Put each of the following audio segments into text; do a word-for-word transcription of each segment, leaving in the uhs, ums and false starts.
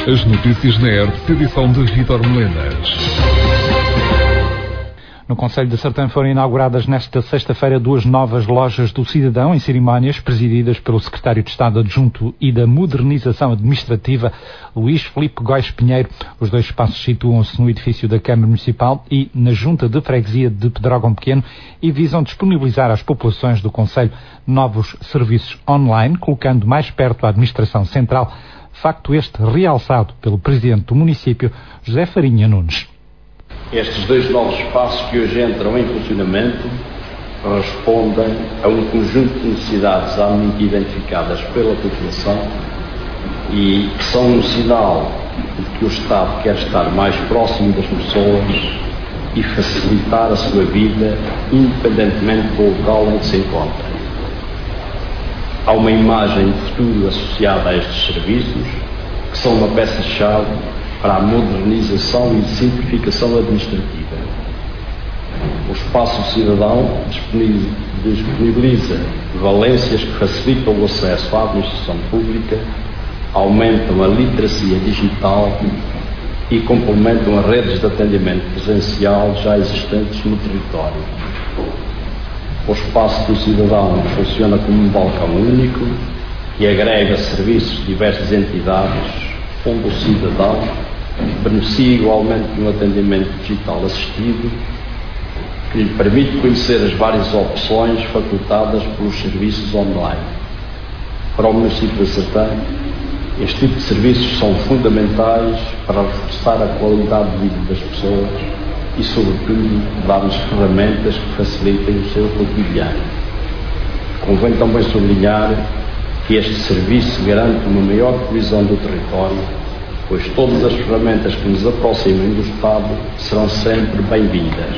As notícias na E R T, edição de Vítor Melenas. No Concelho de Sertã foram inauguradas nesta sexta-feira duas novas lojas do cidadão em cerimónias presididas pelo Secretário de Estado Adjunto e da Modernização Administrativa, Luís Filipe Góis Pinheiro. Os dois espaços situam-se no edifício da Câmara Municipal e na Junta de Freguesia de Pedrógão Pequeno e visam disponibilizar às populações do Concelho novos serviços online, colocando mais perto a administração central, facto este realçado pelo Presidente do município, José Farinha Nunes. Estes dois novos espaços que hoje entram em funcionamento respondem a um conjunto de necessidades amenamente identificadas pela população e que são um sinal de que o Estado quer estar mais próximo das pessoas e facilitar a sua vida, independentemente do local em que se encontra. Há uma imagem de futuro associada a estes serviços, que são uma peça-chave para a modernização e simplificação administrativa. O Espaço Cidadão disponibiliza valências que facilitam o acesso à administração pública, aumentam a literacia digital e complementam as redes de atendimento presencial já existentes no território. O Espaço do Cidadão funciona como um balcão único que agrega serviços de diversas entidades, onde o cidadão beneficia igualmente de um atendimento digital assistido que lhe permite conhecer as várias opções facultadas pelos serviços online. Para o município de Sertã, este tipo de serviços são fundamentais para reforçar a qualidade de vida das pessoas e, sobretudo, dar-lhes ferramentas que facilitem o seu cotidiano. Convém também sublinhar que este serviço garante uma maior coesão do território, pois todas as ferramentas que nos aproximem do Estado serão sempre bem-vindas.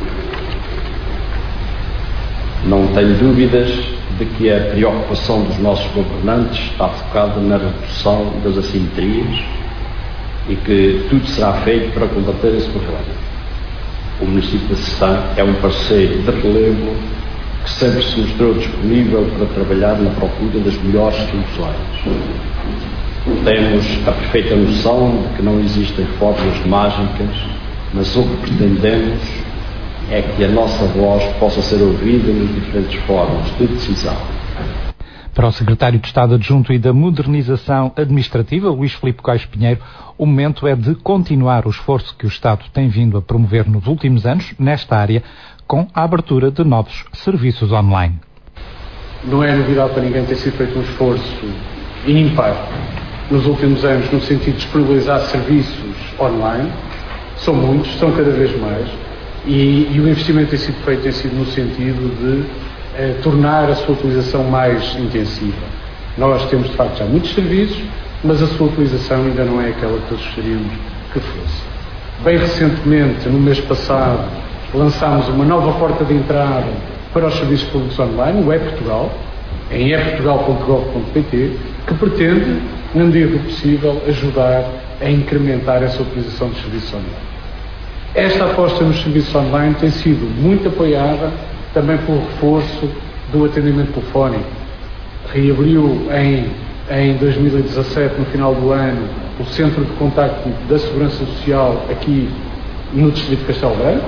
Não tenho dúvidas de que a preocupação dos nossos governantes está focada na redução das assimetrias e que tudo será feito para combater esse problema. O município de Sertã é um parceiro de relevo que sempre se mostrou disponível para trabalhar na procura das melhores soluções. Temos a perfeita noção de que não existem fórmulas mágicas, mas o que pretendemos é que a nossa voz possa ser ouvida nas diferentes formas de decisão. Para o Secretário de Estado Adjunto e da Modernização Administrativa, Luís Filipe Góis Pinheiro, o momento é de continuar o esforço que o Estado tem vindo a promover nos últimos anos nesta área, com a abertura de novos serviços online. Não é novidade para ninguém ter sido feito um esforço ímpar nos últimos anos no sentido de disponibilizar serviços online. São muitos, são cada vez mais, e, e o investimento tem sido feito tem sido no sentido de eh, tornar a sua utilização mais intensiva. Nós temos de facto já muitos serviços, mas a sua utilização ainda não é aquela que todos gostaríamos que fosse. Bem recentemente, no mês passado, lançámos uma nova porta de entrada para os serviços públicos online, o e-Portugal, em e portugal ponto gov ponto pt, que pretende, na medida do possível, ajudar a incrementar essa utilização dos serviços online. Esta aposta nos serviços online tem sido muito apoiada também pelo reforço do atendimento telefónico. Reabriu em, em dois mil e dezassete, no final do ano, o Centro de Contacto da Segurança Social aqui no Distrito de Castelo Branco.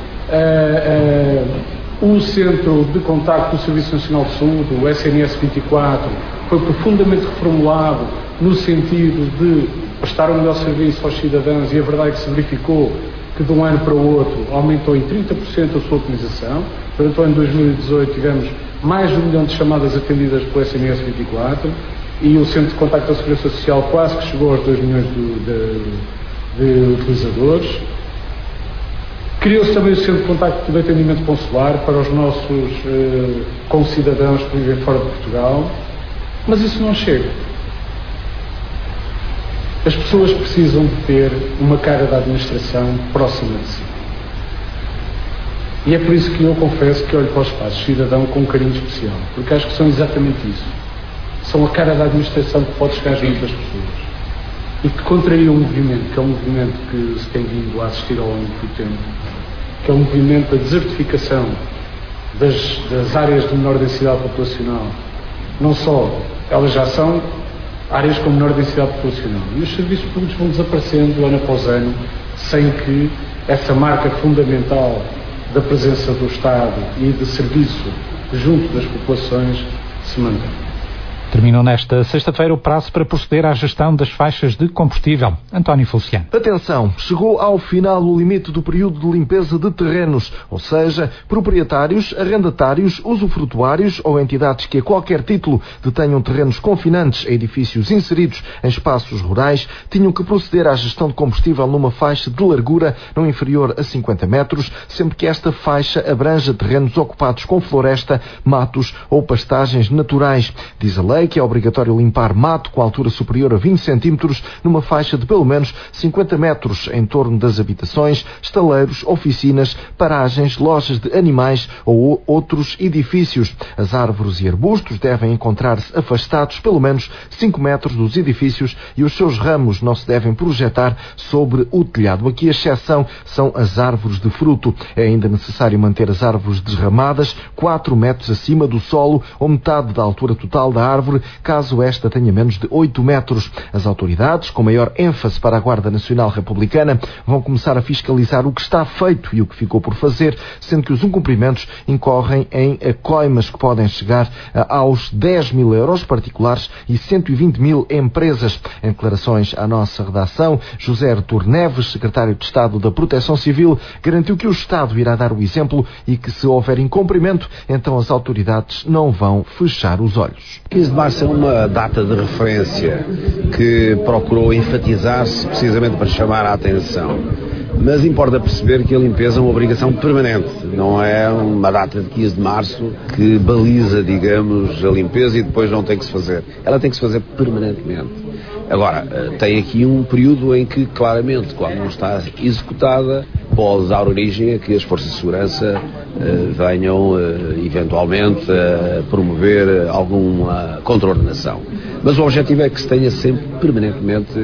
Uh, uh, o Centro de Contacto do Serviço Nacional de Saúde, o S N S vinte e quatro, foi profundamente reformulado no sentido de prestar um melhor serviço aos cidadãos, e a verdade é que se verificou que de um ano para o outro aumentou em trinta por cento a sua utilização. Durante o ano de dois mil e dezoito tivemos mais de um milhão de chamadas atendidas pelo S N S vinte e quatro e o Centro de Contacto da Segurança Social quase que chegou aos dois milhões de, de, de utilizadores. Criou-se também o Centro de Contacto de Atendimento Consular para os nossos eh, concidadãos que vivem fora de Portugal, mas isso não chega. As pessoas precisam de ter uma cara da administração próxima de si. E é por isso que eu confesso que olho para os espaços cidadão com um carinho especial, porque acho que são exatamente isso. São a cara da administração que pode chegar junto das pessoas. E que contraria um movimento, que é um movimento que se tem vindo a assistir ao longo do tempo, que é um movimento da desertificação das, das áreas de menor densidade populacional. Não só elas já são áreas com menor densidade populacional. E os serviços públicos vão desaparecendo ano após ano, sem que essa marca fundamental da presença do Estado e de serviço junto das populações se mantenha. Terminou nesta sexta-feira o prazo para proceder à gestão das faixas de combustível. António Feliciano. Atenção, chegou ao final o limite do período de limpeza de terrenos, ou seja, proprietários, arrendatários, usufrutuários ou entidades que a qualquer título detenham terrenos confinantes a edifícios inseridos em espaços rurais, tinham que proceder à gestão de combustível numa faixa de largura não inferior a cinquenta metros, sempre que esta faixa abranja terrenos ocupados com floresta, matos ou pastagens naturais. Diz a lei que é obrigatório limpar mato com altura superior a vinte centímetros numa faixa de pelo menos cinquenta metros em torno das habitações, estaleiros, oficinas, paragens, lojas de animais ou outros edifícios. As árvores e arbustos devem encontrar-se afastados pelo menos cinco metros dos edifícios e os seus ramos não se devem projetar sobre o telhado. Aqui a exceção são as árvores de fruto. É ainda necessário manter as árvores desramadas quatro metros acima do solo ou metade da altura total da árvore, caso esta tenha menos de oito metros. As autoridades, com maior ênfase para a Guarda Nacional Republicana, vão começar a fiscalizar o que está feito e o que ficou por fazer, sendo que os incumprimentos incorrem em coimas que podem chegar aos dez mil euros particulares e cento e vinte mil empresas. Em declarações à nossa redação, José Artur Neves, secretário de Estado da Proteção Civil, garantiu que o Estado irá dar o exemplo e que, se houver incumprimento, então as autoridades não vão fechar os olhos. quinze de março é uma data de referência que procurou enfatizar-se precisamente para chamar a atenção. Mas importa perceber que a limpeza é uma obrigação permanente, não é uma data de quinze de março que baliza, digamos, a limpeza e depois não tem que se fazer. Ela tem que se fazer permanentemente. Agora, tem aqui um período em que, claramente, quando não está executada, pode dar origem a que as forças de segurança uh, venham, uh, eventualmente, a uh, promover alguma contraordenação. Mas o objetivo é que se tenha sempre, permanentemente,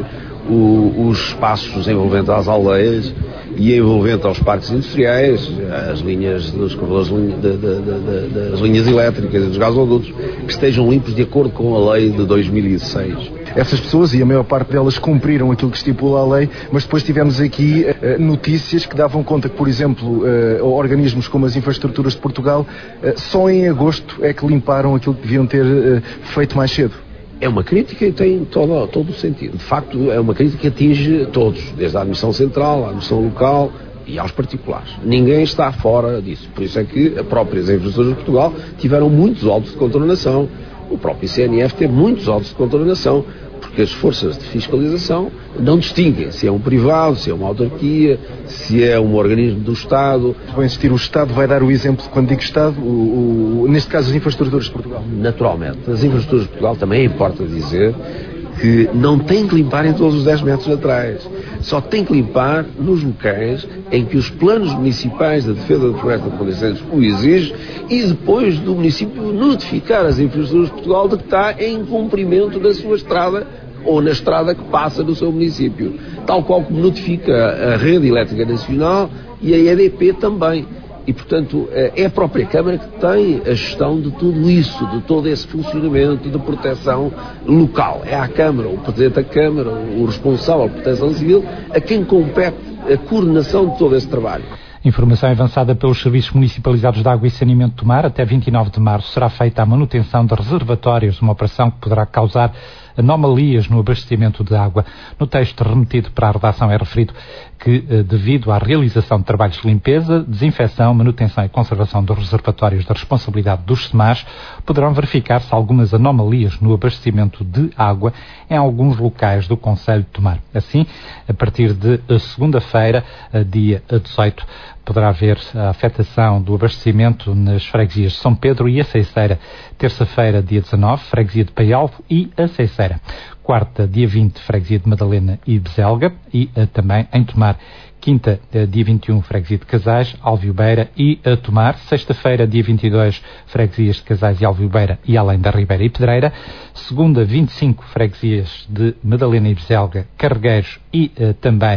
o, os espaços envolventes às aldeias e envolvente aos parques industriais, as linhas dos corredores de, de, de, de, das linhas elétricas e dos gasodutos, que estejam limpos de acordo com a lei de dois mil e seis. Essas pessoas, e a maior parte delas, cumpriram aquilo que estipula a lei, mas depois tivemos aqui uh, notícias que davam conta que, por exemplo, uh, organismos como as Infraestruturas de Portugal, uh, só em agosto é que limparam aquilo que deviam ter uh, feito mais cedo. É uma crítica e tem todo, todo o sentido. De facto, é uma crítica que atinge todos, desde a administração central, à administração local e aos particulares. Ninguém está fora disso. Por isso é que as próprias Infraestruturas de Portugal tiveram muitos autos de contornação. O próprio I C N F teve muitos autos de contornação, porque as forças de fiscalização não distinguem se é um privado, se é uma autarquia, se é um organismo do Estado. Vou insistir, o Estado vai dar o exemplo, quando digo Estado, o, o, neste caso as Infraestruturas de Portugal. Naturalmente. As Infraestruturas de Portugal também importa dizer que não tem que limpar em todos os dez metros atrás. Só tem que limpar nos locais em que os planos municipais da defesa da floresta de condições o exigem e depois do município notificar as Infraestruturas de Portugal de que está em cumprimento da sua estrada ou na estrada que passa do seu município. Tal qual como notifica a Rede Elétrica Nacional e a E D P também. E, portanto, é a própria Câmara que tem a gestão de tudo isso, de todo esse funcionamento de proteção local. É à Câmara, o Presidente da Câmara, o responsável por proteção civil, a quem compete a coordenação de todo esse trabalho. Informação avançada pelos Serviços Municipalizados de Água e Saneamento do Mar. Até vinte e nove de março será feita a manutenção de reservatórios, uma operação que poderá causar anomalias no abastecimento de água. No texto remetido para a redação é referido que, devido à realização de trabalhos de limpeza, desinfecção, manutenção e conservação dos reservatórios da responsabilidade dos SEMAS, poderão verificar-se algumas anomalias no abastecimento de água em alguns locais do Concelho de Tomar. Assim, a partir de segunda-feira, dia dezoito, poderá haver a afetação do abastecimento nas freguesias de São Pedro e Aceiceira. Terça-feira, dia dezanove, freguesia de Paialvo e Aceiceira. Quarta, dia vinte, freguesia de Madalena e Bezelga e uh, também em Tomar. Quinta, uh, dia vinte e um, freguesia de Casais, Alviobeira e uh, Tomar. Sexta-feira, dia vinte e dois, freguesias de Casais e Alviobeira e além da Ribeira e Pedreira. Segunda, vinte e cinco, freguesias de Madalena e Bezelga, Carregueiros e uh, também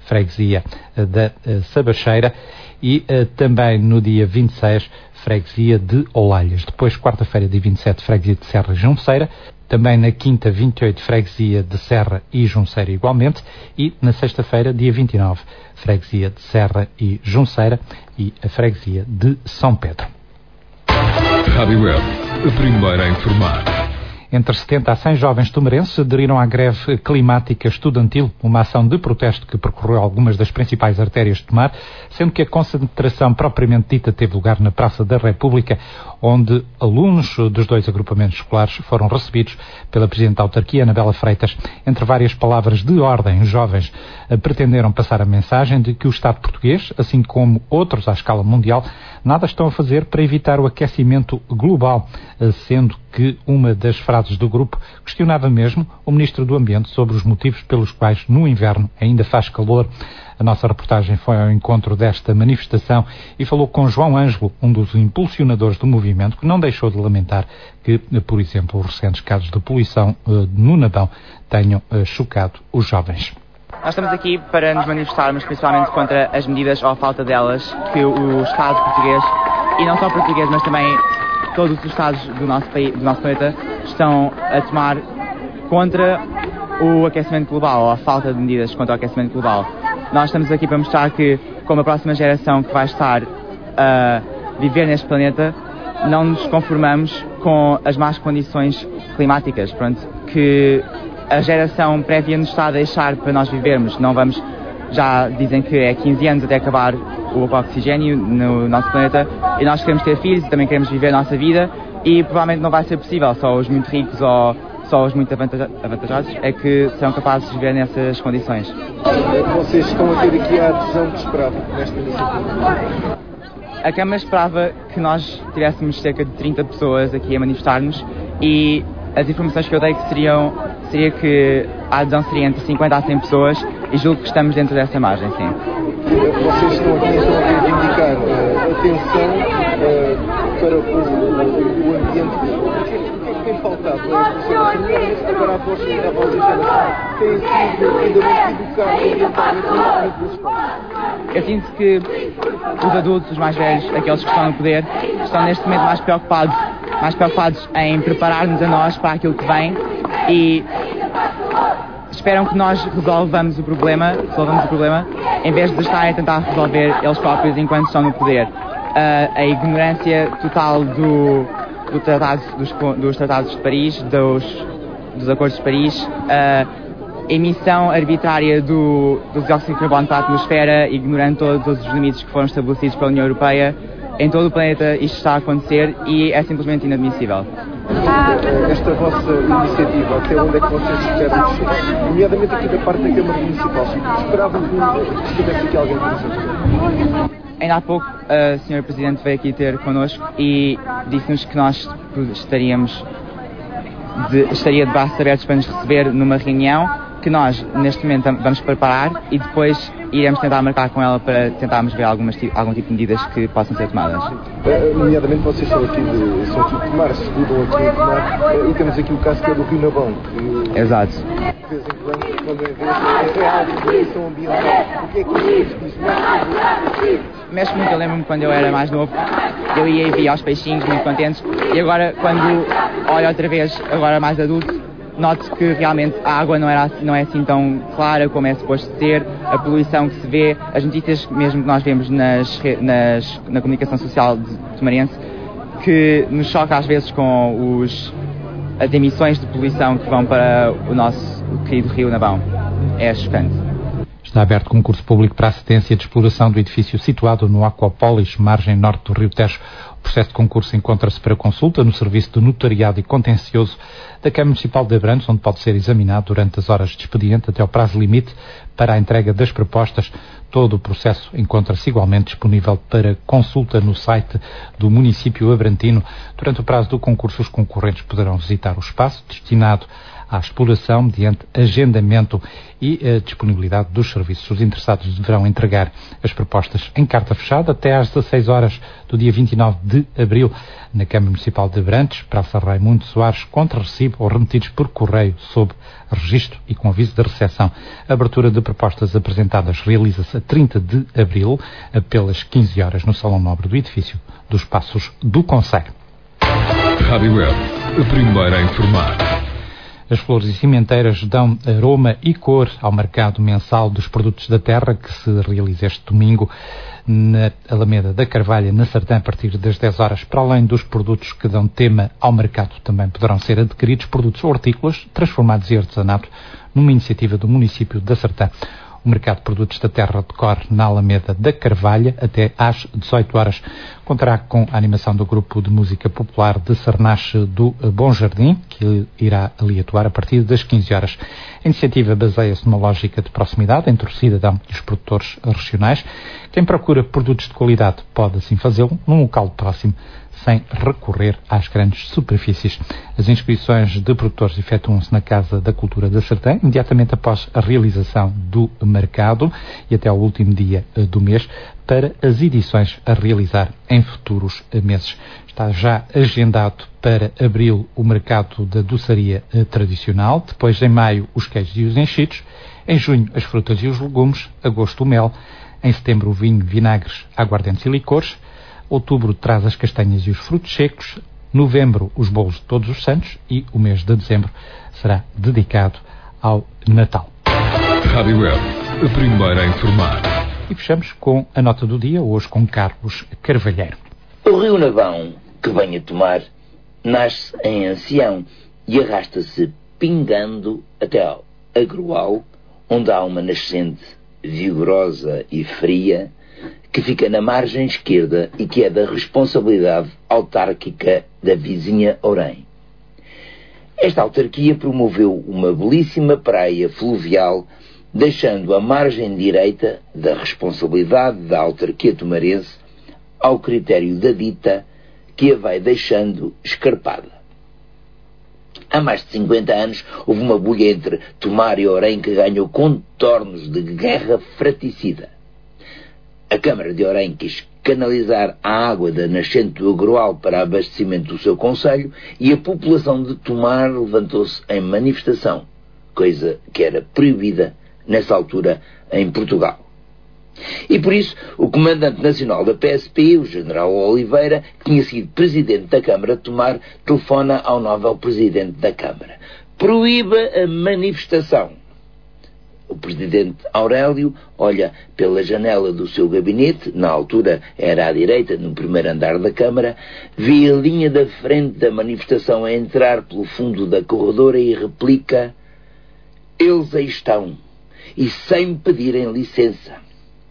freguesia da Sabacheira, e também no dia vinte e seis, freguesia de Olalhas. Depois, quarta-feira, dia vinte e sete, freguesia de Serra e Junceira. Também na quinta, vinte e oito, freguesia de Serra e Junceira igualmente. E na sexta-feira, dia vinte e nove, freguesia de Serra e Junceira e a freguesia de São Pedro. Rádio Web, a primeira a informar. Entre setenta a cem jovens tumarenses aderiram à greve climática estudantil, uma ação de protesto que percorreu algumas das principais artérias de Tomar, sendo que a concentração propriamente dita teve lugar na Praça da República, onde alunos dos dois agrupamentos escolares foram recebidos pela Presidente da Autarquia, Anabela Freitas. Entre várias palavras de ordem, os jovens pretenderam passar a mensagem de que o Estado português, assim como outros à escala mundial, nada estão a fazer para evitar o aquecimento global, sendo que uma das frases do grupo questionava mesmo o Ministro do Ambiente sobre os motivos pelos quais no inverno ainda faz calor. A nossa reportagem foi ao encontro desta manifestação e falou com João Ângelo, um dos impulsionadores do movimento, que não deixou de lamentar que, por exemplo, os recentes casos de poluição no Nabão tenham chocado os jovens. Nós estamos aqui para nos manifestarmos principalmente contra as medidas ou a falta delas que o Estado português, e não só português, mas também todos os Estados do nosso país, do nosso planeta, estão a tomar contra o aquecimento global, ou a falta de medidas contra o aquecimento global. Nós estamos aqui para mostrar que, como a próxima geração que vai estar a viver neste planeta, não nos conformamos com as más condições climáticas, pronto, que a geração prévia nos está a deixar para nós vivermos. Não vamos, já dizem que é quinze anos até acabar o oxigênio no nosso planeta, e nós queremos ter filhos e também queremos viver a nossa vida, e provavelmente não vai ser possível. Só os muito ricos ou só os muito avantajados é que são capazes de viver nessas condições. Vocês estão a ter aqui a adesão que esperavam nesta iniciativa? A Câmara esperava que nós tivéssemos cerca de trinta pessoas aqui a manifestar-nos, e as informações que eu dei que seriam, seria que a adesão seria entre cinquenta a cem pessoas, e julgo que estamos dentro dessa margem, sim. Vocês estão aqui então a reivindicar uh, atenção uh, para o, o, o ambiente. O que é que tem faltado? É para a vossa geração. Tem sido ainda muito educado ambientalmente pelos pais. Eu sinto que os adultos, os mais velhos, aqueles que estão no poder, estão neste momento mais preocupados, mais preocupados em preparar-nos a nós para aquilo que vem, e esperam que nós resolvamos o problema, resolvamos o problema, em vez de estarem a tentar resolver eles próprios enquanto estão no poder. Uh, a ignorância total do, do tratado, dos, dos tratados de Paris, dos, dos acordos de Paris, a emissão arbitrária do, do dióxido de carbono para a atmosfera, ignorando todos, todos os limites que foram estabelecidos pela União Europeia. Em todo o planeta isto está a acontecer e é simplesmente inadmissível. Esta vossa iniciativa, até onde é que vocês esperam chegar? Nomeadamente aqui da parte da Câmara Municipal. Esperavam que estivesse aqui alguém para dizer. Ainda há pouco a senhora Presidente veio aqui ter connosco e disse-nos que nós estaríamos de, estaria de braços abertos para nos receber numa reunião, que nós neste momento vamos preparar e depois iremos tentar marcar com ela para tentarmos ver algumas, algum tipo de medidas que possam ser tomadas. Uh, nomeadamente vocês são aqui de, são aqui de Tomar, se estudam aqui de Tomar, uh, e temos aqui o caso que é do Rio Nabão. Que, Exato. De vez em quando, quando é vez, é algo de poluição ambiental. O que é que isso diz? Mexe muito, eu lembro-me quando eu era mais novo, eu ia e via aos peixinhos muito contentes, e agora quando olho outra vez, agora mais adulto, noto que realmente a água não, era, não é assim tão clara como é suposto ser, a poluição que se vê, as notícias mesmo que nós vemos nas, nas, na comunicação social de Tomarense, que nos choca às vezes com os, as emissões de poluição que vão para o nosso querido Rio Nabão. É chocante. Está aberto concurso público para a assistência de exploração do edifício situado no Aquapolis, margem norte do Rio Tejo. O processo de concurso encontra-se para consulta no Serviço de Notariado e Contencioso da Câmara Municipal de Abrantes, onde pode ser examinado durante as horas de expediente até ao prazo limite para a entrega das propostas. Todo o processo encontra-se igualmente disponível para consulta no site do município abrantino. Durante o prazo do concurso, os concorrentes poderão visitar o espaço destinado à exploração mediante agendamento e a disponibilidade dos serviços. Os interessados deverão entregar as propostas em carta fechada até às dezasseis horas do dia vinte e nove de de abril. Na Câmara Municipal de Abrantes, Praça Raimundo Soares, contra recibo ou remetidos por correio, sob registro e com aviso de recepção. A abertura de propostas apresentadas realiza-se a trinta de abril, pelas quinze horas, no Salão Nobre do edifício dos Passos do Concelho. Rádio Web, a primeira a informar. As flores e cimenteiras dão aroma e cor ao mercado mensal dos produtos da terra, que se realiza este domingo na Alameda da Carvalha, na Sartã, a partir das dez horas. Para além dos produtos que dão tema ao mercado, também poderão ser adquiridos produtos hortícolas, transformados em artesanato, numa iniciativa do município da Sartã. O mercado de produtos da terra decorre na Alameda da Carvalha até às dezoito horas. Contará com a animação do grupo de música popular de Sarnache do Bom Jardim, que irá ali atuar a partir das quinze horas. A iniciativa baseia-se numa lógica de proximidade entre o cidadão e os produtores regionais. Quem procura produtos de qualidade pode assim fazê-lo num local próximo, sem recorrer às grandes superfícies. As inscrições de produtores efetuam-se na Casa da Cultura da Sartã, imediatamente após a realização do mercado e até ao último dia do mês, para as edições a realizar em futuros meses. Está já agendado para abril o mercado da doçaria tradicional, depois em maio os queijos e os enchidos, em junho as frutas e os legumes, agosto o mel, em setembro o vinho, vinagres, aguardentes e licores, outubro traz as castanhas e os frutos secos, novembro os bolos de todos os santos e o mês de dezembro será dedicado ao Natal. Rádio Web, a primeira a informar. E fechamos com a nota do dia, hoje com Carlos Carvalheiro. O rio Navão, que vem a tomar, nasce em Ancião e arrasta-se pingando até ao Agroal, onde há uma nascente vigorosa e fria, que fica na margem esquerda e que é da responsabilidade autárquica da vizinha Orém. Esta autarquia promoveu uma belíssima praia fluvial, deixando a margem direita da responsabilidade da autarquia tomarense ao critério da dita, que a vai deixando escarpada. Há mais de cinquenta anos houve uma bulha entre Tomar e Orém que ganhou contornos de guerra fraticida. A Câmara de Orém quis canalizar a água da nascente do Agroal para abastecimento do seu concelho e a população de Tomar levantou-se em manifestação, coisa que era proibida nessa altura em Portugal. E por isso o comandante nacional da P S P, o general Oliveira, que tinha sido presidente da Câmara de Tomar, telefona ao novo presidente da Câmara. Proíba a manifestação. O presidente Aurélio olha pela janela do seu gabinete, na altura era à direita, no primeiro andar da Câmara, vê a linha da frente da manifestação a entrar pelo fundo da corredora e replica: eles aí estão, e sem pedirem licença.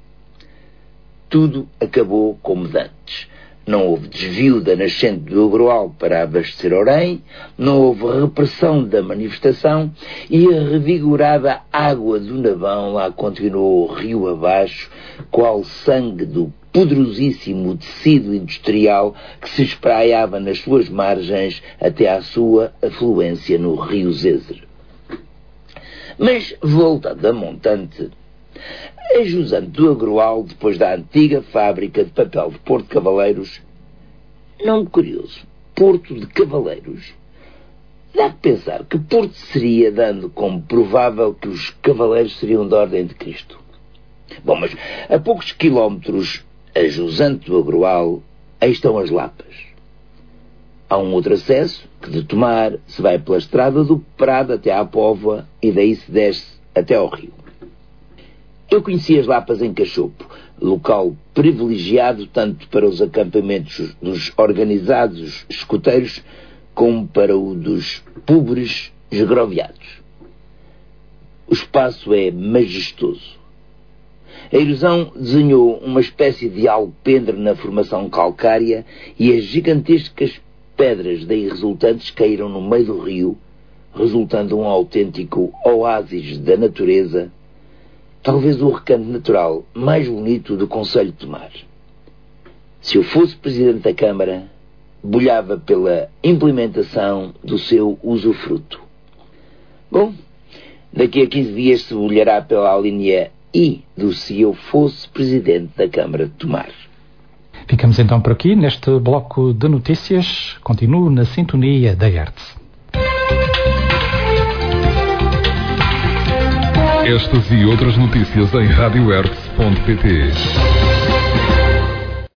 Tudo acabou como dantes. Não houve desvio da nascente do Agroal para abastecer Orém, não houve repressão da manifestação e a revigorada água do Navão lá continuou rio abaixo, qual sangue do poderosíssimo tecido industrial que se espraiava nas suas margens até à sua afluência no rio Zezer. Mas, voltando a montante, a jusante do Agroal, depois da antiga fábrica de papel de Porto de Cavaleiros, nome curioso, Porto de Cavaleiros, dá que pensar que Porto seria, dando como provável que os cavaleiros seriam da Ordem de Cristo. Bom, mas a poucos quilómetros a jusante do Agroal, aí estão as Lapas. Há um outro acesso, que de Tomar se vai pela estrada do Prado até à Póvoa e daí se desce até ao rio. Eu conheci as Lapas em Cachopo, local privilegiado tanto para os acampamentos dos organizados escoteiros como para o dos pobres esgroviados. O espaço é majestoso. A erosão desenhou uma espécie de alpendre na formação calcária e as gigantescas pedras daí resultantes caíram no meio do rio, resultando um autêntico oásis da natureza, talvez o recanto natural mais bonito do concelho de Tomar. Se eu fosse presidente da Câmara, bolhava pela implementação do seu usufruto. Bom, daqui a quinze dias se bolhará pela linha I do se eu fosse presidente da Câmara de Tomar. Ficamos então por aqui neste bloco de notícias. Continuo na sintonia da Hertz. Estas e outras notícias em rádio hertz ponto pt.